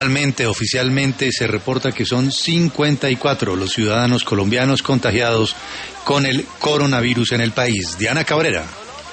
Oficialmente se reporta que son 54 los ciudadanos colombianos contagiados con el coronavirus en el país. Diana Cabrera.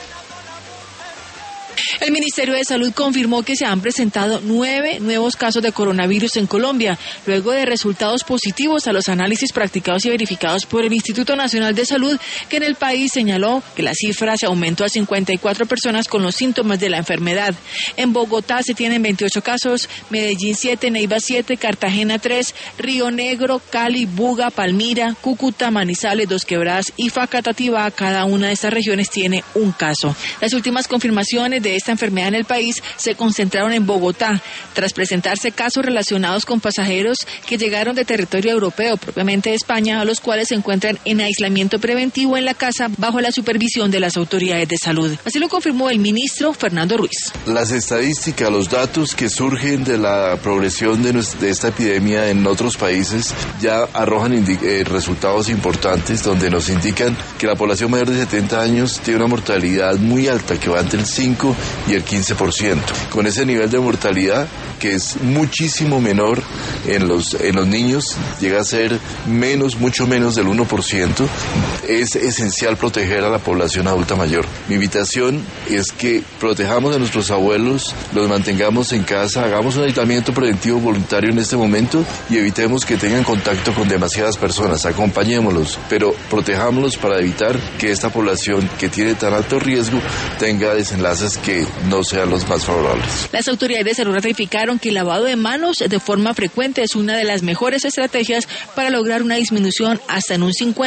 El Ministerio de Salud confirmó que se han presentado 9 nuevos casos de coronavirus en Colombia, luego de resultados positivos a los análisis practicados y verificados por el Instituto Nacional de Salud, que en el país señaló que la cifra se aumentó a 54 personas con los síntomas de la enfermedad. En Bogotá se tienen 28 casos, Medellín 7, Neiva 7, Cartagena 3, Río Negro, Cali, Buga, Palmira, Cúcuta, Manizales, Dos Quebradas y Facatativá. Cada una de estas regiones tiene un caso. Las últimas confirmaciones de esta enfermedad en el país se concentraron en Bogotá, tras presentarse casos relacionados con pasajeros que llegaron de territorio europeo, propiamente de España, a los cuales se encuentran en aislamiento preventivo en la casa bajo la supervisión de las autoridades de salud. Así lo confirmó el ministro Fernando Ruiz. Las estadísticas, los datos que surgen de la progresión de esta epidemia en otros países ya arrojan resultados importantes, donde nos indican que la población mayor de 70 años tiene una mortalidad muy alta, que va entre el 5 y el 15%. Con ese nivel de mortalidad, que es muchísimo menor en los niños, llega a ser mucho menos del 1%, es esencial proteger a la población adulta mayor. Mi invitación es que protejamos a nuestros abuelos, los mantengamos en casa, hagamos un aislamiento preventivo voluntario en este momento y evitemos que tengan contacto con demasiadas personas, acompañémoslos, pero protejámoslos para evitar que esta población que tiene tan alto riesgo tenga desenlaces que no sean los más favorables. Las autoridades de salud ratificaron que el lavado de manos de forma frecuente es una de las mejores estrategias para lograr una disminución hasta en un 50%